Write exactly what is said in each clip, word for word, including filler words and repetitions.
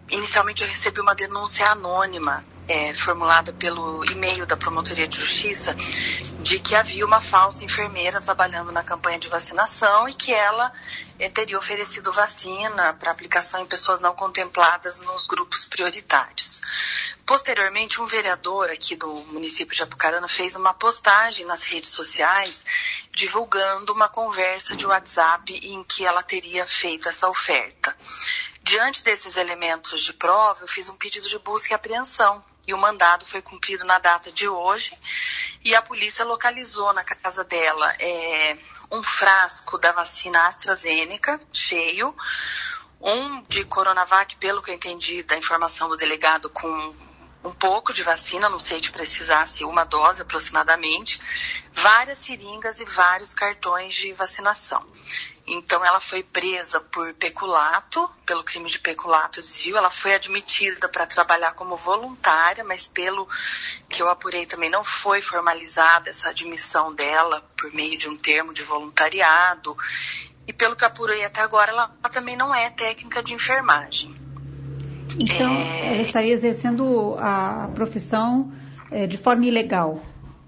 inicialmente eu recebi uma denúncia anônima, é, formulada pelo e-mail da Promotoria de Justiça, de que havia uma falsa enfermeira trabalhando na campanha de vacinação e que ela é, teria oferecido vacina para aplicação em pessoas não contempladas nos grupos prioritários. Posteriormente, um vereador aqui do município de Apucarana fez uma postagem nas redes sociais divulgando uma conversa de WhatsApp em que ela teria feito essa oferta. Diante desses elementos de prova, eu fiz um pedido de busca e apreensão e o mandado foi cumprido na data de hoje e a polícia localizou na casa dela é, um frasco da vacina AstraZeneca cheio, um de Coronavac, pelo que eu entendi da informação do delegado, com um pouco de vacina, não sei de precisar se uma dose aproximadamente, várias seringas e vários cartões de vacinação. Então ela foi presa por peculato, pelo crime de peculato e desvio. Ela foi admitida para trabalhar como voluntária, mas pelo que eu apurei também não foi formalizada essa admissão dela por meio de um termo de voluntariado. E pelo que eu apurei até agora, ela, ela também não é técnica de enfermagem. Então, é... ela estaria exercendo a profissão é, de forma ilegal?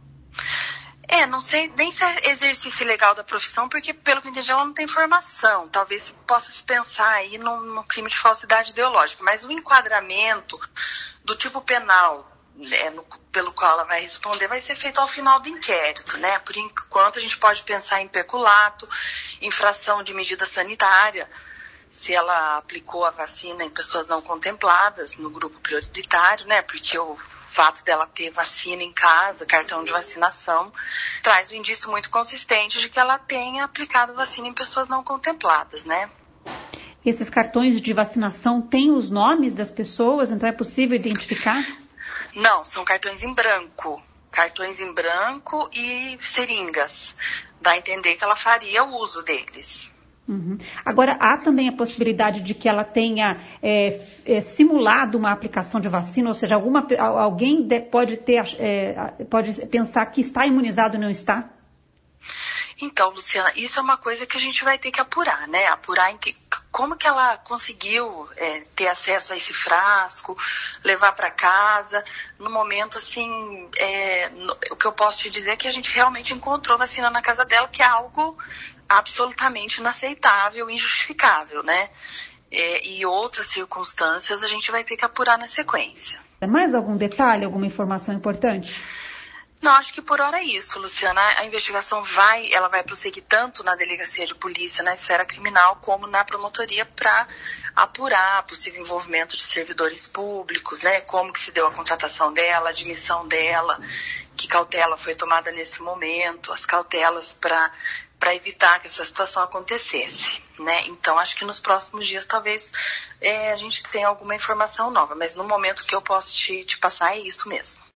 É, não sei nem se é exercício ilegal da profissão, porque pelo que eu entendi ela não tem formação. Talvez possa se pensar aí no, no crime de falsidade ideológica, mas o enquadramento do tipo penal, né, no, pelo qual ela vai responder vai ser feito ao final do inquérito, né? Por enquanto a gente pode pensar em peculato, infração de medida sanitária, se ela aplicou a vacina em pessoas não contempladas no grupo prioritário, né? Porque o fato dela ter vacina em casa, cartão de vacinação, traz um indício muito consistente de que ela tenha aplicado vacina em pessoas não contempladas, né? Esses cartões de vacinação têm os nomes das pessoas, então é possível identificar? Não, são cartões em branco. Cartões em branco e seringas. Dá a entender que ela faria o uso deles. Uhum. Agora, há também a possibilidade de que ela tenha é, é, simulado uma aplicação de vacina, ou seja, alguma, alguém de, pode, ter, é, pode pensar que está imunizado e não está? Então, Luciana, isso é uma coisa que a gente vai ter que apurar, né? Apurar em que, como que ela conseguiu é, ter acesso a esse frasco, levar para casa. No momento, assim, é, no, o que eu posso te dizer é que a gente realmente encontrou vacina na casa dela, que é algo absolutamente inaceitável, injustificável, né? É, e outras circunstâncias a gente vai ter que apurar na sequência. Mais algum detalhe, alguma informação importante? Não, acho que por hora é isso, Luciana. A investigação vai, ela vai prosseguir tanto na delegacia de polícia, na esfera criminal, como na promotoria para apurar possível envolvimento de servidores públicos, né? Como que se deu a contratação dela, a admissão dela, que cautela foi tomada nesse momento, as cautelas para para evitar que essa situação acontecesse, né? Então, acho que nos próximos dias, talvez, é, a gente tenha alguma informação nova, mas no momento que eu posso te, te passar é isso mesmo.